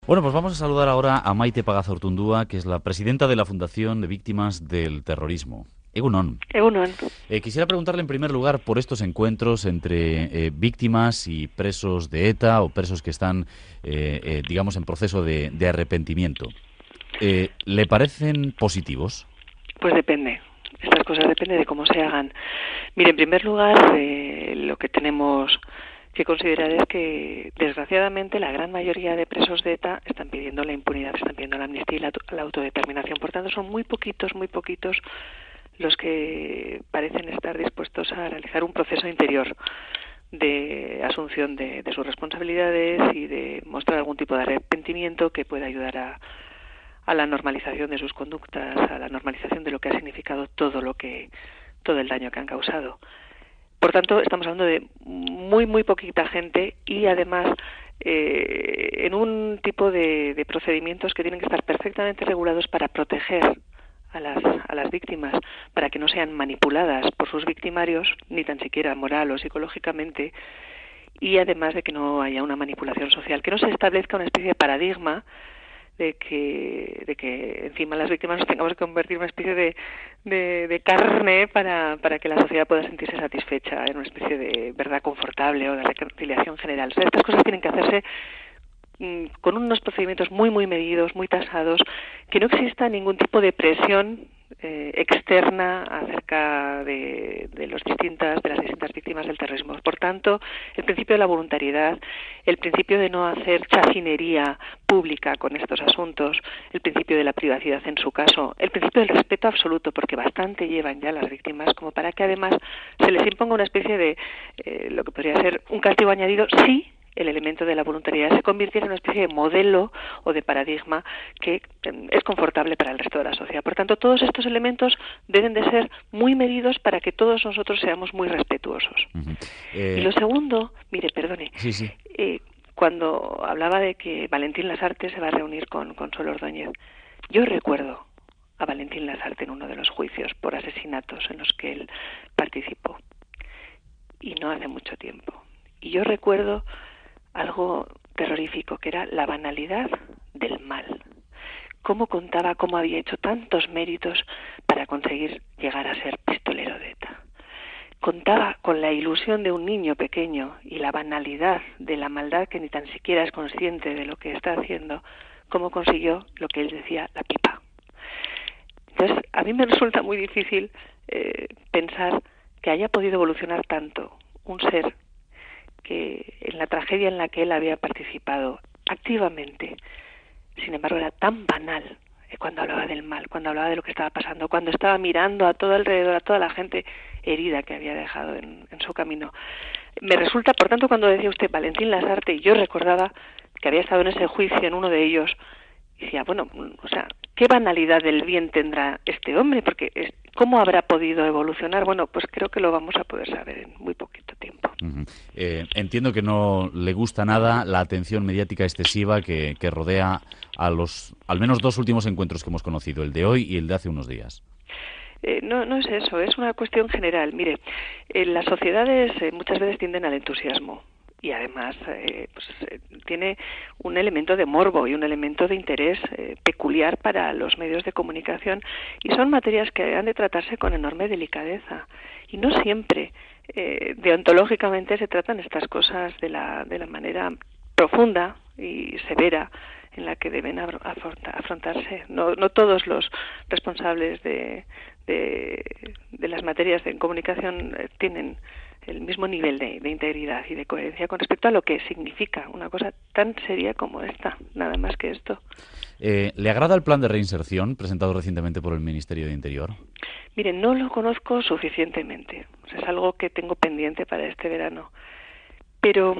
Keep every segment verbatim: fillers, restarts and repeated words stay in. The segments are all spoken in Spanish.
Bueno, pues vamos a saludar ahora a Maite Pagazortundúa, que es la presidenta de la Fundación de Víctimas del Terrorismo. Egunon. Egunon. Eh, quisiera preguntarle en primer lugar por estos encuentros entre eh, víctimas y presos de ETA o presos que están, eh, eh, digamos, en proceso de, de arrepentimiento. Eh, ¿Le parecen positivos? Pues depende. Estas cosas depende de cómo se hagan. Mire, en primer lugar, eh, lo que tenemos que considerar es que, desgraciadamente, la gran mayoría de presos de ETA están pidiendo la impunidad, están pidiendo la amnistía y la, la autodeterminación. Por tanto, son muy poquitos, muy poquitos los que parecen estar dispuestos a realizar un proceso interior de asunción de, de sus responsabilidades y de mostrar algún tipo de arrepentimiento que pueda ayudar a a la normalización de sus conductas, a la normalización de lo que ha significado todo lo que todo el daño que han causado. Por tanto, estamos hablando de muy muy poquita gente y además eh, en un tipo de, de procedimientos que tienen que estar perfectamente regulados para proteger a las a las víctimas, para que no sean manipuladas por sus victimarios, ni tan siquiera moral o psicológicamente, y además de que no haya una manipulación social, que no se establezca una especie de paradigma de que de que encima las víctimas nos tengamos que convertir en una especie de, de, de carne para, para que la sociedad pueda sentirse satisfecha, en una especie de verdad confortable o de reconciliación general. O sea, estas cosas tienen que hacerse mmm, con unos procedimientos muy muy medidos, muy tasados, que no exista ningún tipo de presión eh, externa acerca de, de los distintas de las distintas víctimas del terrorismo. Por tanto, el principio de la voluntariedad, el principio de no hacer chacinería pública con estos asuntos, el principio de la privacidad en su caso, el principio del respeto absoluto, porque bastante llevan ya las víctimas como para que además se les imponga una especie de eh, lo que podría ser un castigo añadido si el elemento de la voluntariedad se convirtiera en una especie de modelo o de paradigma que eh, es confortable para el resto de la sociedad. Por tanto, todos estos elementos deben de ser muy medidos para que todos nosotros seamos muy respetuosos. Uh-huh. eh... Y lo segundo, mire, perdone, sí, sí. Eh, cuando hablaba de que Valentín Lasarte se va a reunir con Consuelo Ordóñez, yo recuerdo a Valentín Lasarte en uno de los juicios por asesinatos en los que él participó, y no hace mucho tiempo. Y yo recuerdo algo terrorífico, que era la banalidad del mal. Cómo contaba cómo había hecho tantos méritos para conseguir llegar a ser pistolero de ETA. Contaba con la ilusión de un niño pequeño y la banalidad de la maldad, que ni tan siquiera es consciente de lo que está haciendo, cómo consiguió lo que él decía, la pipa. Entonces, a mí me resulta muy difícil eh, pensar que haya podido evolucionar tanto un ser que en la tragedia en la que él había participado activamente, sin embargo, era tan banal cuando hablaba del mal, cuando hablaba de lo que estaba pasando, cuando estaba mirando a todo alrededor, a toda la gente herida que había dejado en, en su camino. Me resulta, por tanto, cuando decía usted Valentín Lasarte, y yo recordaba que había estado en ese juicio en uno de ellos, y decía, bueno, o sea, ¿qué banalidad del bien tendrá este hombre? Porque es, ¿cómo habrá podido evolucionar? Bueno, pues creo que lo vamos a poder saber en muy poquito tiempo. Uh-huh. Eh, entiendo que no le gusta nada la atención mediática excesiva que, que rodea a los, al menos dos últimos encuentros que hemos conocido, el de hoy y el de hace unos días. Eh, no, no es eso, es una cuestión general. Mire, eh, las sociedades eh, muchas veces tienden al entusiasmo. Y además eh, pues, eh, tiene un elemento de morbo y un elemento de interés eh, peculiar para los medios de comunicación, y son materias que han de tratarse con enorme delicadeza, y no siempre eh, deontológicamente se tratan estas cosas de la, de la manera profunda y severa en la que deben afrontarse. No, no todos los responsables de, de, de las materias de comunicación eh, tienen el mismo nivel de, de integridad y de coherencia con respecto a lo que significa una cosa tan seria como esta, nada más que esto. Eh, ¿Le agrada el plan de reinserción presentado recientemente por el Ministerio de Interior? Mire, no lo conozco suficientemente, o sea, es algo que tengo pendiente para este verano, pero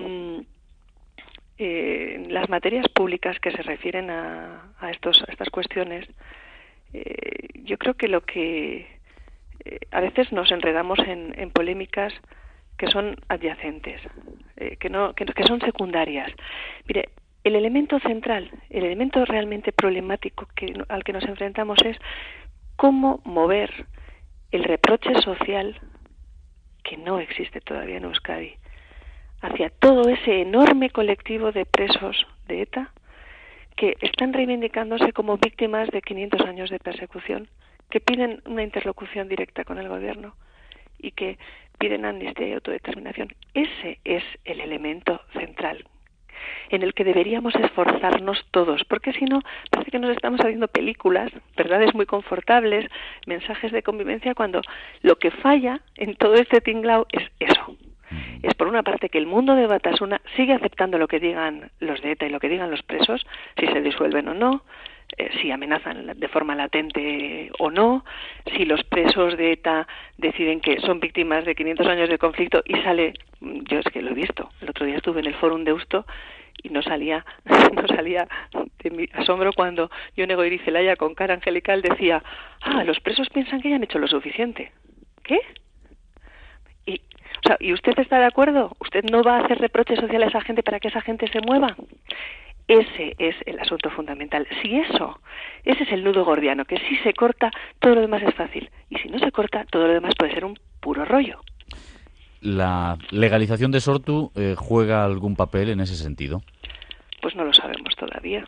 eh, las materias públicas que se refieren a, a, estos, a estas cuestiones, eh, yo creo que lo que eh, a veces nos enredamos en, en polémicas que son adyacentes, eh, que, no, que, que son secundarias. Mire, el elemento central, el elemento realmente problemático que, al que nos enfrentamos es cómo mover el reproche social, que no existe todavía en Euskadi, hacia todo ese enorme colectivo de presos de ETA que están reivindicándose como víctimas de quinientos años de persecución, que piden una interlocución directa con el gobierno y que piden amnistía y autodeterminación. Ese es el elemento central en el que deberíamos esforzarnos todos, porque si no, parece que nos estamos haciendo películas, verdades muy confortables, mensajes de convivencia, cuando lo que falla en todo este tinglao es eso. Es por una parte que el mundo de Batasuna sigue aceptando lo que digan los de ETA y lo que digan los presos, si se disuelven o no, eh, si amenazan de forma latente o no, si los presos de ETA deciden que son víctimas de quinientos años de conflicto y sale, yo es que lo he visto, el otro día estuve en el Fórum Deusto y no salía no salía de mi asombro cuando Jon Egoiri Zelaya con cara angelical decía, ah, los presos piensan que ya han hecho lo suficiente. ¿Qué? Y, o sea, ¿y usted está de acuerdo? ¿Usted no va a hacer reproches sociales a esa gente para que esa gente se mueva? Ese es el asunto fundamental. Si eso, ese es el nudo gordiano, que si se corta, todo lo demás es fácil. Y si no se corta, todo lo demás puede ser un puro rollo. ¿La legalización de Sortu eh, juega algún papel en ese sentido? Pues no lo sabemos todavía.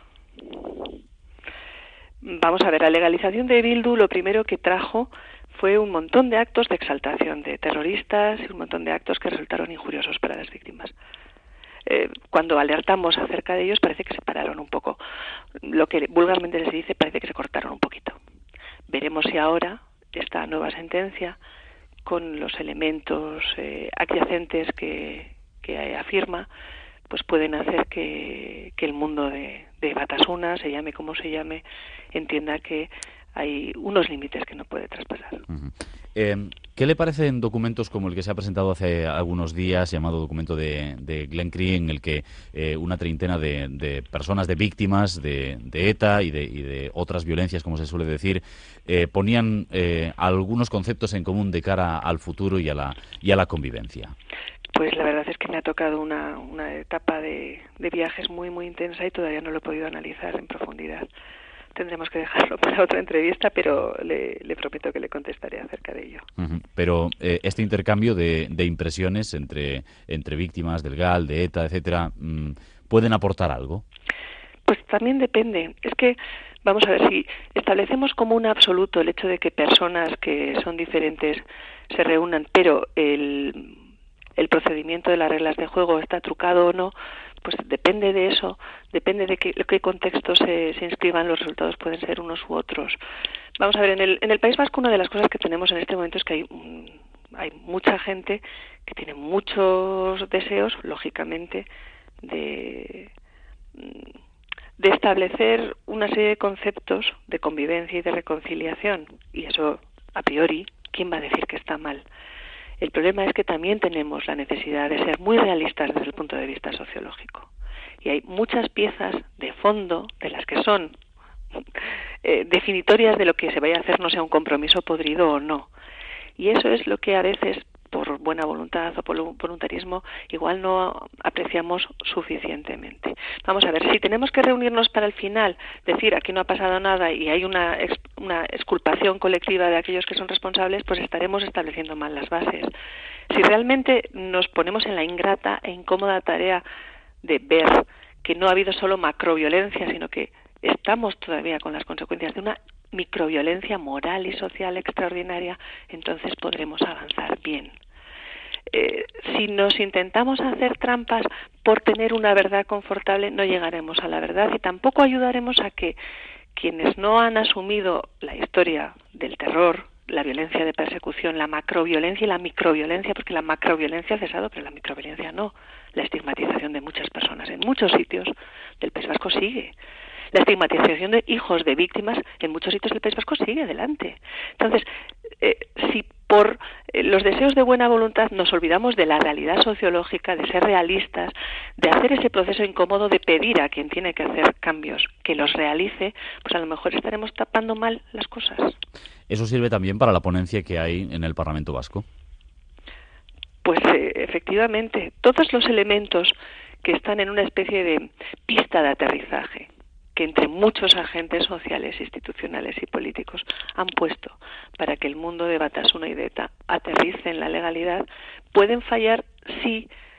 Vamos a ver, la legalización de Bildu lo primero que trajo fue un montón de actos de exaltación de terroristas y un montón de actos que resultaron injuriosos para las víctimas. Eh, cuando alertamos acerca de ellos parece que se pararon un poco. Lo que vulgarmente se dice, parece que se cortaron un poquito. Veremos si ahora esta nueva sentencia, con los elementos eh, adyacentes que, que afirma, pues pueden hacer que, que el mundo de, de Batasuna, se llame como se llame, entienda que hay unos límites que no puede traspasar. Uh-huh. Eh, ¿Qué le parecen documentos como el que se ha presentado hace algunos días, llamado documento de, de Glen Cree, en el que eh, una treintena de, de personas, de víctimas de, de ETA y de, y de otras violencias, como se suele decir, eh, ponían eh, algunos conceptos en común de cara al futuro y a la, y a la convivencia? Pues la verdad es que me ha tocado una, una etapa de, de viajes muy, muy intensa y todavía no lo he podido analizar en profundidad. Tendremos que dejarlo para otra entrevista, pero le, le prometo que le contestaré acerca de ello. Uh-huh. Pero eh, este intercambio de, de impresiones entre, entre víctimas del G A L, de ETA, etcétera, mmm, ¿pueden aportar algo? Pues también depende. Es que, vamos a ver, si establecemos como un absoluto el hecho de que personas que son diferentes se reúnan, pero el, el procedimiento de las reglas de juego está trucado o no, pues depende de eso, depende de qué, qué contexto se, se inscriban, los resultados pueden ser unos u otros. Vamos a ver, en el, en el País Vasco una de las cosas que tenemos en este momento es que hay, hay mucha gente que tiene muchos deseos, lógicamente, de, de establecer una serie de conceptos de convivencia y de reconciliación. Y eso, a priori, ¿quién va a decir que está mal? El problema es que también tenemos la necesidad de ser muy realistas desde el punto de vista sociológico. Y hay muchas piezas de fondo de las que son eh, definitorias de lo que se vaya a hacer, no sea un compromiso podrido o no. Y eso es lo que a veces, por buena voluntad o por voluntarismo, igual no apreciamos suficientemente. Vamos a ver, si tenemos que reunirnos para el final, decir aquí no ha pasado nada y hay una, ex, una exculpación colectiva de aquellos que son responsables, pues estaremos estableciendo mal las bases. Si realmente nos ponemos en la ingrata e incómoda tarea de ver que no ha habido solo macroviolencia, sino que estamos todavía con las consecuencias de una microviolencia moral y social extraordinaria, entonces podremos avanzar bien. Eh, si nos intentamos hacer trampas por tener una verdad confortable, no llegaremos a la verdad y tampoco ayudaremos a que quienes no han asumido la historia del terror, la violencia de persecución, la macroviolencia y la microviolencia, porque la macroviolencia ha cesado, pero la microviolencia no. La estigmatización de muchas personas en muchos sitios del País Vasco sigue. La estigmatización de hijos de víctimas en muchos sitios del País Vasco sigue adelante. Entonces, eh, si por eh, los deseos de buena voluntad nos olvidamos de la realidad sociológica, de ser realistas, de hacer ese proceso incómodo de pedir a quien tiene que hacer cambios que los realice, pues a lo mejor estaremos tapando mal las cosas. ¿Eso sirve también para la ponencia que hay en el Parlamento Vasco? Pues eh, efectivamente, todos los elementos que están en una especie de pista de aterrizaje, que entre muchos agentes sociales, institucionales y políticos han puesto para que el mundo de Batasuna y de ETA aterrice en la legalidad, pueden fallar si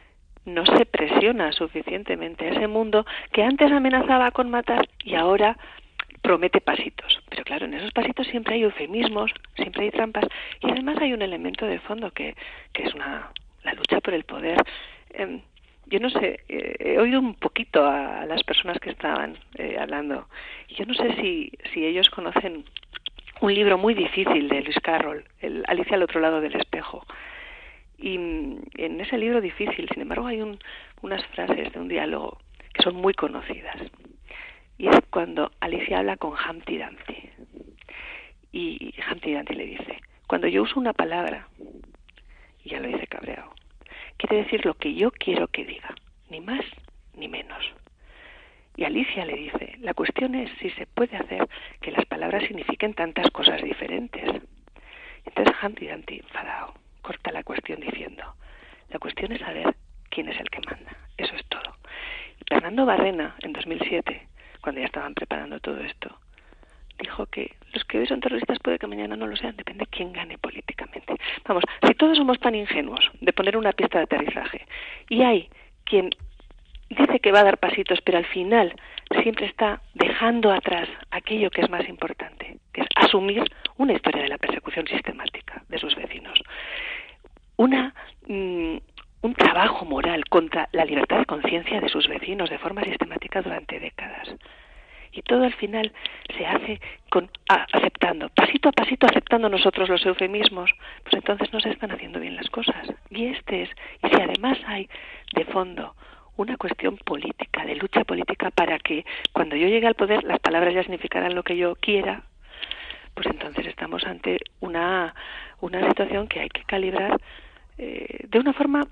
no se presiona suficientemente a ese mundo que antes amenazaba con matar y ahora promete pasitos. Pero claro, en esos pasitos siempre hay eufemismos, siempre hay trampas y además hay un elemento de fondo que, que es una la lucha por el poder. Eh, yo no sé, eh, he oído un poquito a, a las personas que estaban eh, hablando y yo no sé si, si ellos conocen un libro muy difícil de Lewis Carroll, el Alicia al otro lado del espejo. Y en ese libro difícil, sin embargo, hay un, unas frases de un diálogo que son muy conocidas. Y es cuando Alicia habla con Humpty Dumpty. Y Humpty Dumpty le dice, cuando yo uso una palabra, y ya lo dice cabreado, quiere decir lo que yo quiero que diga, ni más ni menos. Y Alicia le dice, la cuestión es si se puede hacer que las palabras signifiquen tantas cosas diferentes. Entonces Humpty Dumpty, enfadado, corta la cuestión diciendo, la cuestión es saber quién es el que manda, eso es todo. Y Fernando Barrena, en dos mil siete, cuando ya estaban preparando todo esto, dijo que los que hoy son terroristas puede que mañana no lo sean, depende de quién gane políticamente. Vamos, si todos somos tan ingenuos de poner una pista de aterrizaje y hay quien dice que va a dar pasitos, pero al final siempre está dejando atrás aquello que es más importante, que es asumir una historia de la persecución sistemática de sus vecinos, una mmm, un trabajo moral contra la libertad de conciencia de sus vecinos de forma sistemática durante décadas. Y todo al final se hace con a, aceptando, pasito a pasito aceptando nosotros los eufemismos, pues entonces no se están haciendo bien las cosas. Y este es, y si además hay de fondo una cuestión política, de lucha política para que cuando yo llegue al poder las palabras ya significarán lo que yo quiera, pues entonces estamos ante una, una situación que hay que calibrar eh, de una forma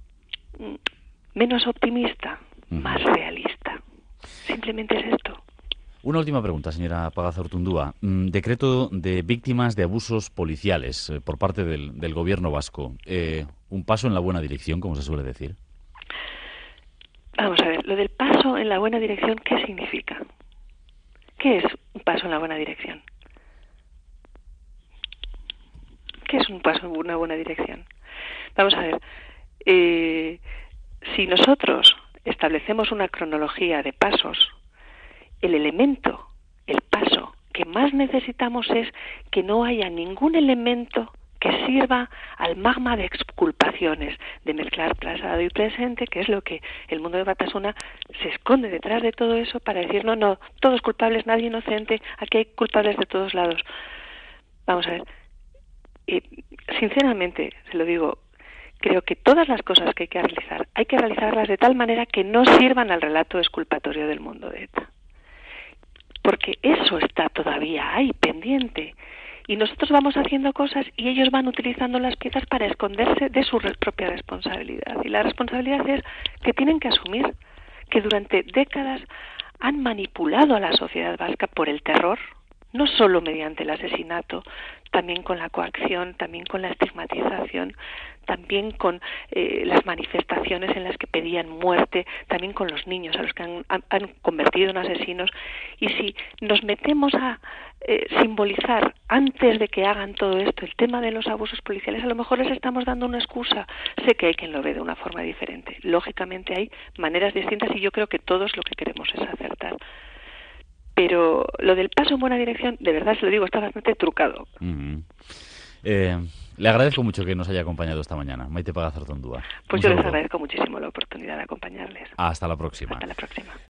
menos optimista, uh-huh. más realista. Simplemente es esto. Una última pregunta, señora Pagazartundúa. Decreto de víctimas de abusos policiales eh, por parte del, del gobierno vasco. Eh, ¿Un paso en la buena dirección, como se suele decir? Vamos a ver, lo del paso en la buena dirección, ¿qué significa? ¿Qué es un paso en la buena dirección? ¿Qué es un paso en una buena dirección? Vamos a ver, eh, si nosotros establecemos una cronología de pasos, el elemento, el paso que más necesitamos es que no haya ningún elemento que sirva al magma de exculpaciones, de mezclar pasado y presente, que es lo que el mundo de Batasuna se esconde detrás de todo eso para decir, no, no, todos culpables, nadie inocente, aquí hay culpables de todos lados. Vamos a ver, eh, sinceramente, se lo digo, creo que todas las cosas que hay que realizar, hay que realizarlas de tal manera que no sirvan al relato exculpatorio del mundo de ETA. Porque eso está todavía ahí, pendiente. Y nosotros vamos haciendo cosas y ellos van utilizando las piezas para esconderse de su propia responsabilidad. Y la responsabilidad es que tienen que asumir que durante décadas han manipulado a la sociedad vasca por el terror, no solo mediante el asesinato, también con la coacción, también con la estigmatización, también con eh, las manifestaciones en las que pedían muerte, también con los niños a los que han, han, han convertido en asesinos. Y si nos metemos a eh, simbolizar antes de que hagan todo esto el tema de los abusos policiales, a lo mejor les estamos dando una excusa. Sé que hay quien lo ve de una forma diferente. Lógicamente hay maneras distintas y yo creo que todos lo que queremos es acertar. Pero lo del paso en buena dirección, de verdad se lo digo, está bastante trucado. Uh-huh. Eh, le agradezco mucho que nos haya acompañado esta mañana, Maite Pagazartundúa. Pues yo les agradezco muchísimo la oportunidad de acompañarles. Hasta la próxima. Hasta la próxima.